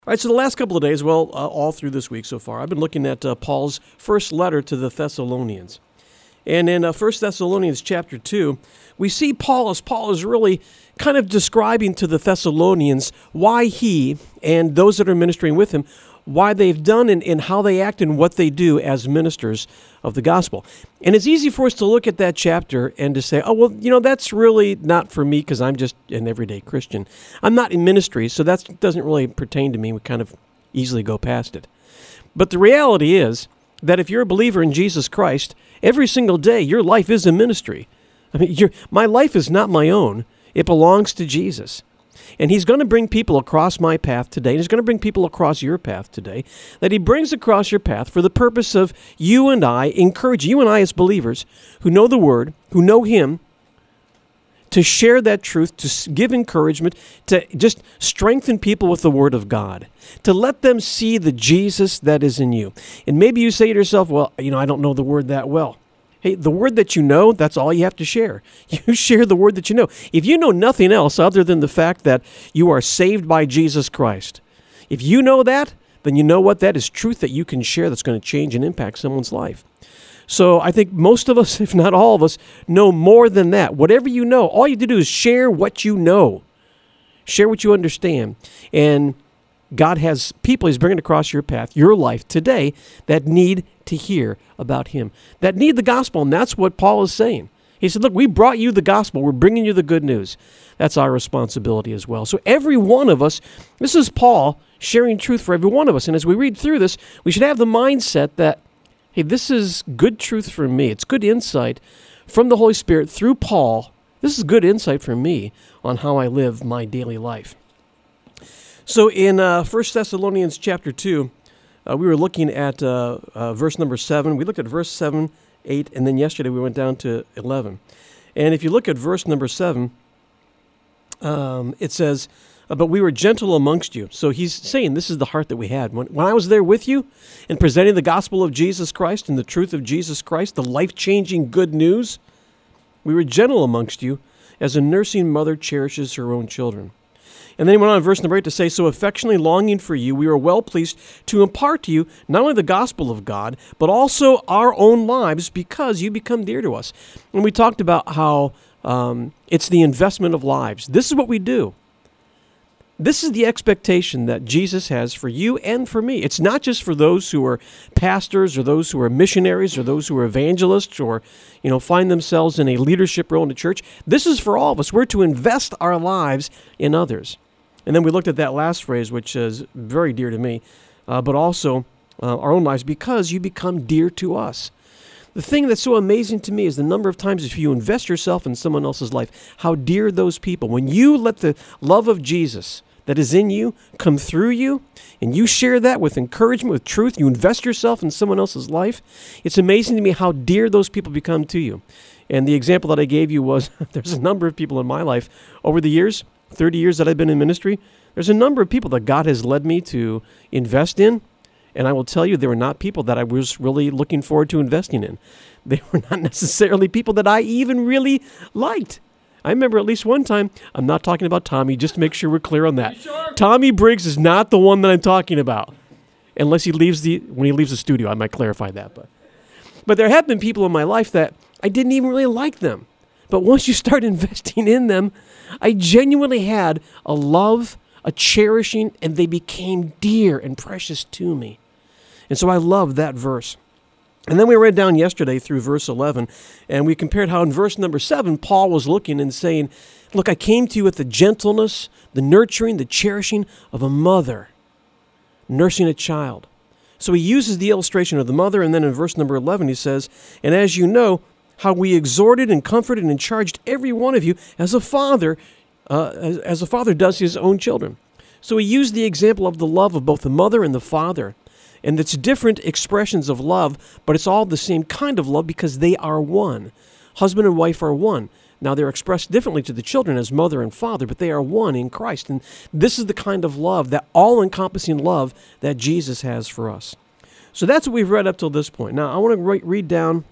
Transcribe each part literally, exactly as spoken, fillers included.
All right, so the last couple of days, well, uh, all through this week so far, I've been looking at uh, Paul's first letter to the Thessalonians. And in uh, First Thessalonians chapter two, we see Paul as Paul is really kind of describing to the Thessalonians why he and those that are ministering with him, why they've done and, and how they act and what they do as ministers of the gospel. And it's easy for us to look at that chapter and to say, oh, well, you know, that's really not for me because I'm just an everyday Christian. I'm not in ministry, so that doesn't really pertain to me. We kind of easily go past it. But the reality is that if you're a believer in Jesus Christ, every single day your life is a ministry. I mean, you're, my life is not my own. It belongs to Jesus. And he's going to bring people across my path today, and he's going to bring people across your path today, that he brings across your path for the purpose of you and I, encourage you and I as believers who know the Word, who know him, to share that truth, to give encouragement, to just strengthen people with the Word of God, to let them see the Jesus that is in you. And maybe you say to yourself, well, you know, I don't know the Word that well. Hey, the Word that you know, that's all you have to share. You share the Word that you know. If you know nothing else other than the fact that you are saved by Jesus Christ, if you know that, then you know what that is truth that you can share that's going to change and impact someone's life. So I think most of us, if not all of us, know more than that. Whatever you know, all you have to do is share what you know. Share what you understand. And God has people he's bringing across your path, your life today, that need to hear about him, that need the gospel. And that's what Paul is saying. He said, look, we brought you the gospel. We're bringing you the good news. That's our responsibility as well. So every one of us, this is Paul sharing truth for every one of us. And as we read through this, we should have the mindset that, hey, this is good truth for me. It's good insight from the Holy Spirit through Paul. This is good insight for me on how I live my daily life. So in uh, First Thessalonians chapter two, uh, we were looking at uh, uh, verse number seven. We looked at verse seven, eight, and then yesterday we went down to eleven. And if you look at verse number seven, um, it says, uh, but we were gentle amongst you. So he's saying this is the heart that we had. When, when I was there with you and presenting the gospel of Jesus Christ and the truth of Jesus Christ, the life-changing good news, we were gentle amongst you as a nursing mother cherishes her own children. And then he went on in verse number eight to say, so affectionately longing for you, we are well pleased to impart to you not only the gospel of God, but also our own lives because you become dear to us. And we talked about how um, it's the investment of lives. This is what we do. This is the expectation that Jesus has for you and for me. It's not just for those who are pastors or those who are missionaries or those who are evangelists or, you know, find themselves in a leadership role in the church. This is for all of us. We're to invest our lives in others. And then we looked at that last phrase, which is very dear to me, uh, but also uh, our own lives because you become dear to us. The thing that's so amazing to me is the number of times if you invest yourself in someone else's life, how dear those people, when you let the love of Jesus that is in you come through you, and you share that with encouragement, with truth, you invest yourself in someone else's life, it's amazing to me how dear those people become to you. And the example that I gave you was, there's a number of people in my life over the years, thirty years that I've been in ministry, there's a number of people that God has led me to invest in, and I will tell you, they were not people that I was really looking forward to investing in. They were not necessarily people that I even really liked. I remember at least one time, I'm not talking about Tommy, just to make sure we're clear on that. Sure? Tommy Briggs is not the one that I'm talking about. Unless he leaves the, when he leaves the studio, I might clarify that. But, but there have been people in my life that I didn't even really like them. But once you start investing in them, I genuinely had a love, a cherishing, and they became dear and precious to me. And so I love that verse. And then we read down yesterday through verse eleven, and we compared how in verse number seven, Paul was looking and saying, look, I came to you with the gentleness, the nurturing, the cherishing of a mother nursing a child. So he uses the illustration of the mother, and then in verse number eleven he says, and as you know, how we exhorted and comforted and charged every one of you as a father, uh, as, as a father does his own children. So he used the example of the love of both the mother and the father. And it's different expressions of love, but it's all the same kind of love because they are one. Husband and wife are one. Now, they're expressed differently to the children as mother and father, but they are one in Christ. And this is the kind of love, that all-encompassing love that Jesus has for us. So that's what we've read up till this point. Now, I want to re- read down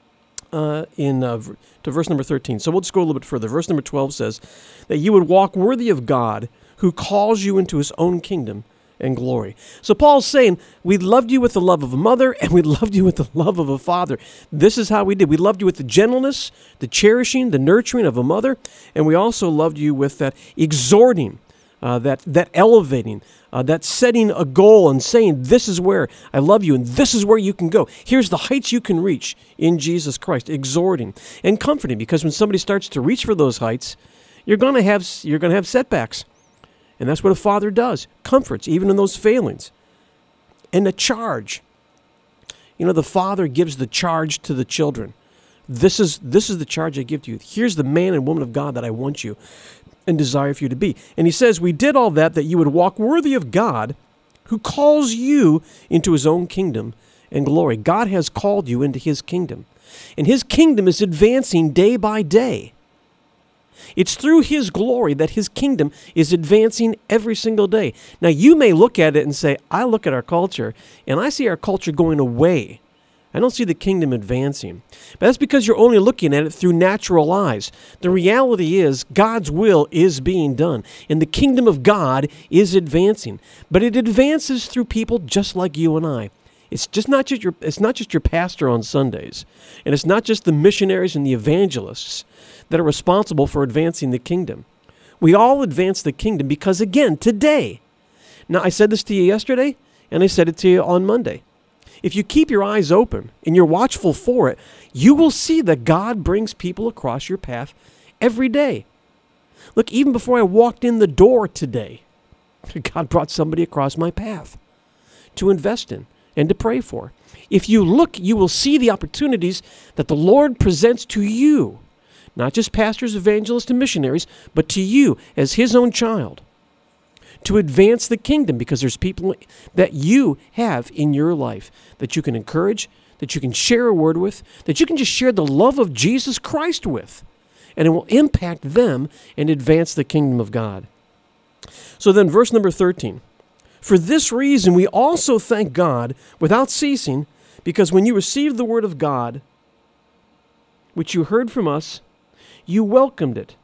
uh, in uh, to verse number thirteen. So we'll just go a little bit further. Verse number twelve says that you would walk worthy of God who calls you into his own kingdom and glory. So Paul's saying, we loved you with the love of a mother, and we loved you with the love of a father. This is how we did. We loved you with the gentleness, the cherishing, the nurturing of a mother, and we also loved you with that exhorting, uh, that, that elevating, uh, that setting a goal and saying, this is where I love you, and this is where you can go. Here's the heights you can reach in Jesus Christ, exhorting and comforting, because when somebody starts to reach for those heights, you're going to have you're going to have setbacks. And that's what a father does, comforts, even in those failings. And the charge. You know, the father gives the charge to the children. This is this is the charge I give to you. Here's the man and woman of God that I want you and desire for you to be. And he says, we did all that that you would walk worthy of God, who calls you into his own kingdom and glory. God has called you into his kingdom. And his kingdom is advancing day by day. It's through his glory that his kingdom is advancing every single day. Now, you may look at it and say, I look at our culture, and I see our culture going away. I don't see the kingdom advancing. But that's because you're only looking at it through natural eyes. The reality is God's will is being done, and the kingdom of God is advancing. But it advances through people just like you and I. It's just not just your, it's not just your pastor on Sundays, and it's not just the missionaries and the evangelists that are responsible for advancing the kingdom. We all advance the kingdom because, again, today, now I said this to you yesterday, and I said it to you on Monday. If you keep your eyes open and you're watchful for it, you will see that God brings people across your path every day. Look, even before I walked in the door today, God brought somebody across my path to invest in and to pray for. If you look, you will see the opportunities that the Lord presents to you, not just pastors, evangelists, and missionaries, but to you as his own child, to advance the kingdom, because there's people that you have in your life that you can encourage, that you can share a word with, that you can just share the love of Jesus Christ with, and it will impact them and advance the kingdom of God. So then, verse number thirteen. For this reason we also thank God without ceasing, because when you received the word of God, which you heard from us, you welcomed it,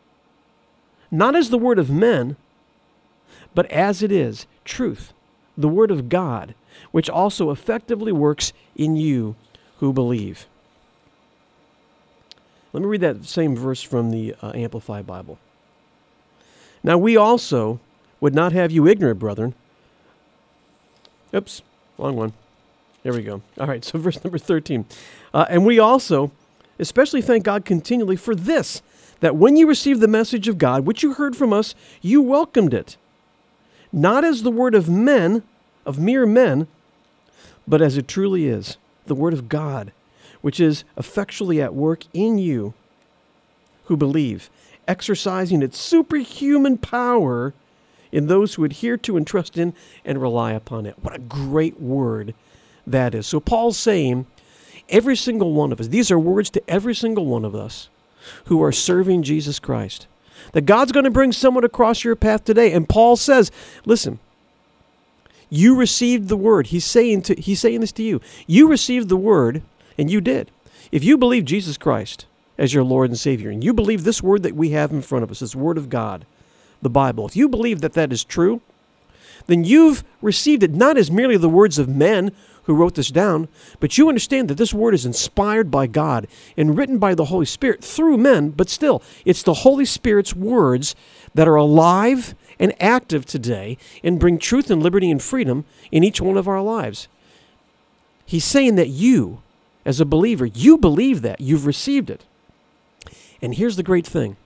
not as the word of men, but as it is, truth, the word of God, which also effectively works in you who believe. Let me read that same verse from the uh, Amplified Bible. Now we also would not have you ignorant, brethren. Oops, wrong one. There we go. All right, so verse number thirteen. Uh, and we also especially thank God continually for this, that when you received the message of God, which you heard from us, you welcomed it, not as the word of men, of mere men, but as it truly is, the word of God, which is effectually at work in you who believe, exercising its superhuman power in those who adhere to and trust in and rely upon it. What a great word that is. So Paul's saying, every single one of us, these are words to every single one of us who are serving Jesus Christ, that God's going to bring someone across your path today. And Paul says, listen, you received the word. He's saying to, he's saying this to you. You received the word, and you did. If you believe Jesus Christ as your Lord and Savior, and you believe this word that we have in front of us, this word of God, the Bible, if you believe that that is true, then you've received it not as merely the words of men who wrote this down, but you understand that this word is inspired by God and written by the Holy Spirit through men, but still, it's the Holy Spirit's words that are alive and active today and bring truth and liberty and freedom in each one of our lives. He's saying that you, as a believer, you believe that. You've received it. And here's the great thing.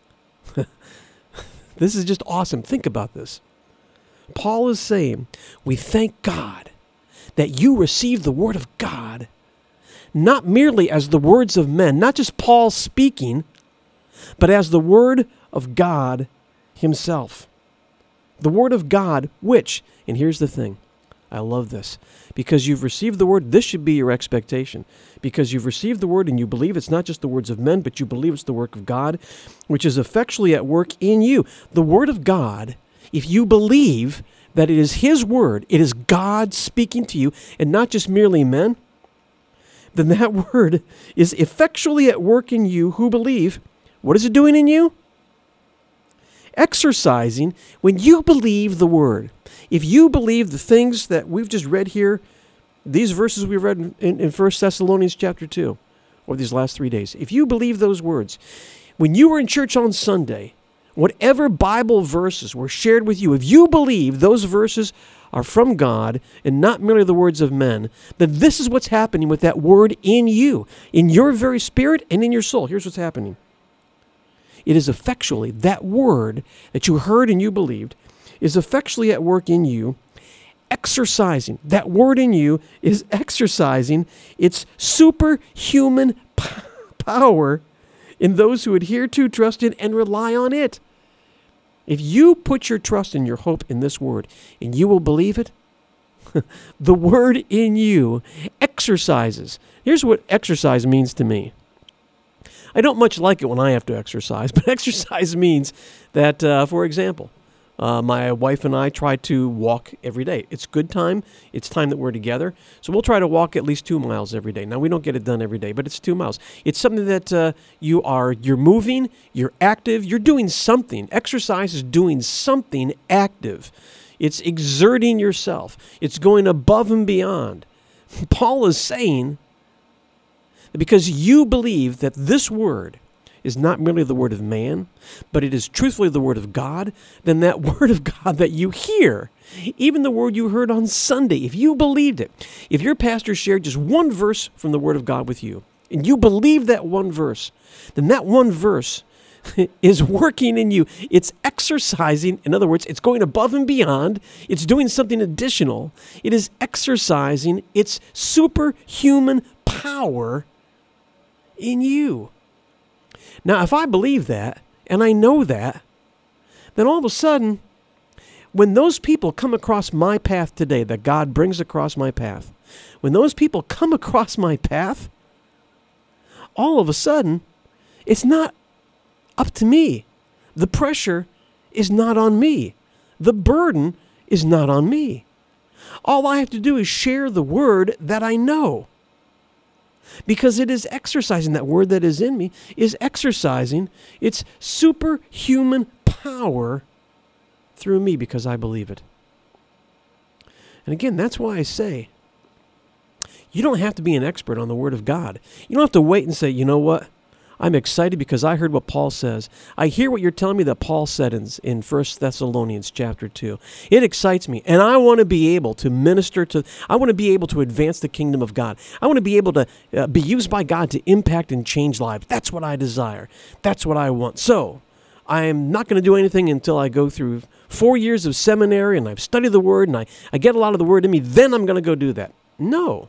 This is just awesome. Think about this. Paul is saying, we thank God that you received the word of God, not merely as the words of men, not just Paul speaking, but as the word of God himself. The word of God, which, and here's the thing, I love this, because you've received the word, this should be your expectation, because you've received the word and you believe it's not just the words of men, but you believe it's the work of God, which is effectually at work in you. The word of God, if you believe that it is his word, it is God speaking to you, and not just merely men, then that word is effectually at work in you who believe. What is it doing in you? exercising when you believe the Word. If you believe the things that we've just read here, these verses we read in, in, in First Thessalonians chapter two, or these last three days, if you believe those words, when you were in church on Sunday, whatever Bible verses were shared with you, if you believe those verses are from God and not merely the words of men, then this is what's happening with that word in you, in your very spirit and in your soul. Here's what's happening. It is effectually, that word that you heard and you believed, is effectually at work in you, exercising. That word in you is exercising its superhuman p- power in those who adhere to, trust in, and rely on it. If you put your trust and your hope in this word, and you will believe it, the word in you exercises. Here's what exercise means to me. I don't much like it when I have to exercise, but exercise means that, uh, for example, Uh, my wife and I try to walk every day. It's good time. It's time that we're together. So we'll try to walk at least two miles every day. Now, we don't get it done every day, but it's two miles. It's something that uh, you are, you're moving, you're active, you're doing something. Exercise is doing something active. It's exerting yourself. It's going above and beyond. Paul is saying that because you believe that this word is not merely the word of man, but it is truthfully the word of God, then that word of God that you hear, even the word you heard on Sunday, if you believed it, if your pastor shared just one verse from the word of God with you, and you believe that one verse, then that one verse is working in you. It's exercising. In other words, it's going above and beyond. It's doing something additional. It is exercising its superhuman power in you. Now, if I believe that, and I know that, then all of a sudden, when those people come across my path today, that God brings across my path, when those people come across my path, all of a sudden, it's not up to me. The pressure is not on me. The burden is not on me. All I have to do is share the word that I know. Because it is exercising, that word that is in me is exercising its superhuman power through me because I believe it. And again, that's why I say, you don't have to be an expert on the Word of God. You don't have to wait and say, you know what? I'm excited because I heard what Paul says. I hear what you're telling me that Paul said in, in First Thessalonians chapter two. It excites me, and I want to be able to minister to, I want to be able to advance the kingdom of God. I want to be able to uh, be used by God to impact and change lives. That's what I desire. That's what I want. So, I'm not going to do anything until I go through four years of seminary, and I've studied the Word, and I, I get a lot of the Word in me, then I'm going to go do that. No.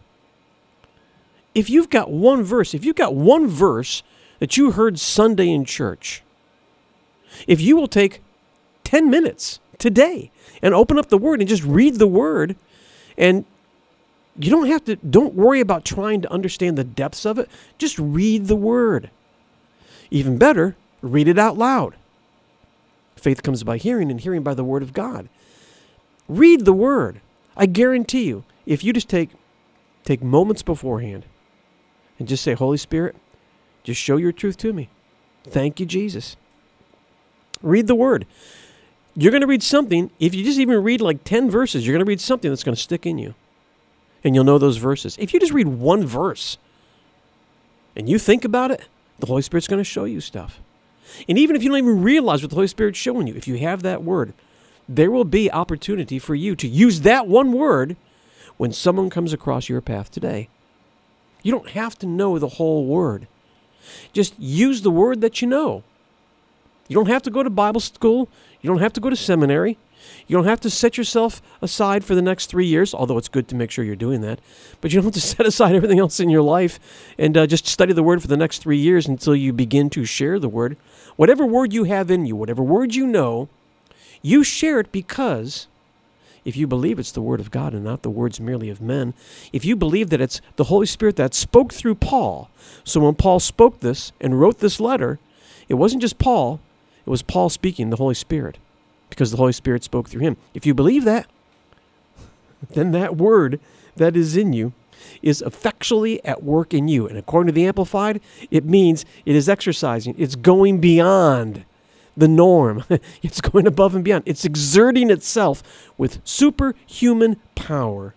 If you've got one verse, if you've got one verse that you heard Sunday in church, if you will take ten minutes today and open up the Word and just read the Word, and you don't have to, don't worry about trying to understand the depths of it, just read the Word. Even better, read it out loud. Faith comes by hearing, and hearing by the Word of God. Read the Word. I guarantee you, if you just take, take moments beforehand and just say, Holy Spirit, just show your truth to me. Thank you, Jesus. Read the Word. You're going to read something. If you just even read like ten verses, you're going to read something that's going to stick in you. And you'll know those verses. If you just read one verse and you think about it, the Holy Spirit's going to show you stuff. And even if you don't even realize what the Holy Spirit's showing you, if you have that Word, there will be opportunity for you to use that one word when someone comes across your path today. You don't have to know the whole Word. Just use the Word that you know. You don't have to go to Bible school. You don't have to go to seminary. You don't have to set yourself aside for the next three years, although it's good to make sure you're doing that. But you don't have to set aside everything else in your life and uh, just study the Word for the next three years until you begin to share the Word. Whatever word you have in you, whatever word you know, you share it because if you believe it's the Word of God and not the words merely of men, if you believe that it's the Holy Spirit that spoke through Paul, so when Paul spoke this and wrote this letter, it wasn't just Paul, it was Paul speaking, the Holy Spirit, because the Holy Spirit spoke through him. If you believe that, then that word that is in you is effectually at work in you. And according to the Amplified, it means it is exercising. It's going beyond the norm. It's going above and beyond. It's exerting itself with superhuman power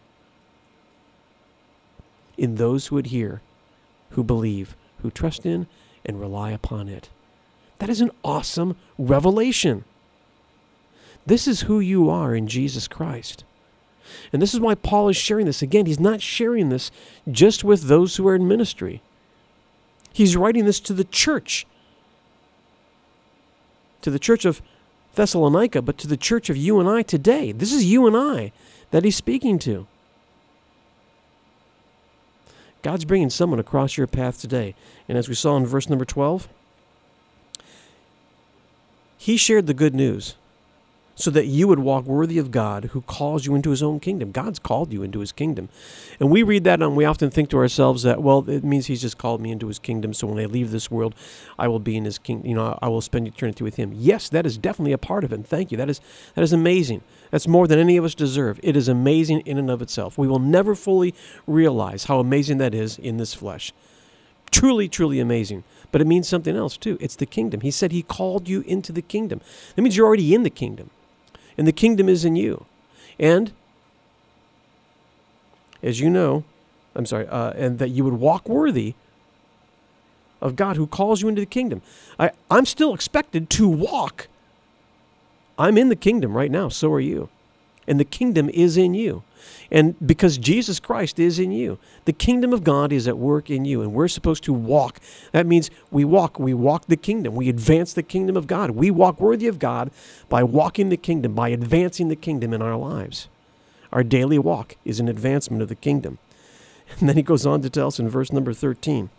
in those who adhere, who believe, who trust in and rely upon it. That is an awesome revelation. This is who you are in Jesus Christ. And this is why Paul is sharing this. Again, he's not sharing this just with those who are in ministry. He's writing this to the church, to the church of Thessalonica, but to the church of you and I today. This is you and I that he's speaking to. God's bringing someone across your path today. And as we saw in verse number twelve, he shared the good news so that you would walk worthy of God who calls you into his own kingdom. God's called you into his kingdom. And we read that and we often think to ourselves that, well, it means he's just called me into his kingdom, so when I leave this world, I will be in his kingdom. You know, I will spend eternity with him. Yes, that is definitely a part of it, and thank you. That is, that is amazing. That's more than any of us deserve. It is amazing in and of itself. We will never fully realize how amazing that is in this flesh. Truly, truly amazing. But it means something else, too. It's the kingdom. He said he called you into the kingdom. That means you're already in the kingdom. And the kingdom is in you. And, as you know, I'm sorry, uh, and that you would walk worthy of God who calls you into the kingdom. I, I'm still expected to walk. I'm in the kingdom right now, so are you. And the kingdom is in you. And because Jesus Christ is in you, the kingdom of God is at work in you, and we're supposed to walk. That means we walk. We walk the kingdom. We advance the kingdom of God. We walk worthy of God by walking the kingdom, by advancing the kingdom in our lives. Our daily walk is an advancement of the kingdom. And then he goes on to tell us in verse number thirteen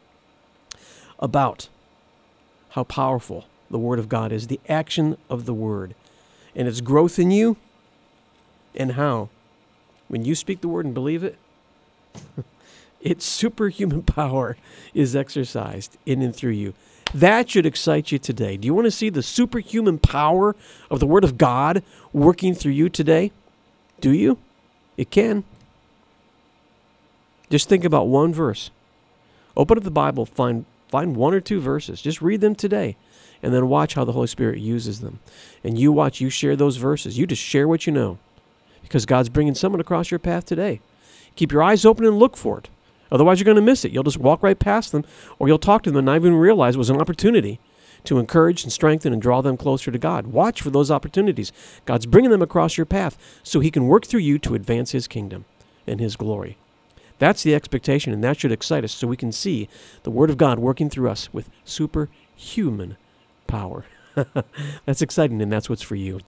about how powerful the word of God is, the action of the word, and its growth in you, and how when you speak the word and believe it, its superhuman power is exercised in and through you. That should excite you today. Do you want to see the superhuman power of the Word of God working through you today? Do you? It can. Just think about one verse. Open up the Bible, find, find one or two verses. Just read them today, and then watch how the Holy Spirit uses them. And you watch, you share those verses. You just share what you know, because God's bringing someone across your path today. Keep your eyes open and look for it. Otherwise, you're going to miss it. You'll just walk right past them, or you'll talk to them and not even realize it was an opportunity to encourage and strengthen and draw them closer to God. Watch for those opportunities. God's bringing them across your path so he can work through you to advance his kingdom and his glory. That's the expectation, and that should excite us so we can see the Word of God working through us with superhuman power. That's exciting, and that's what's for you.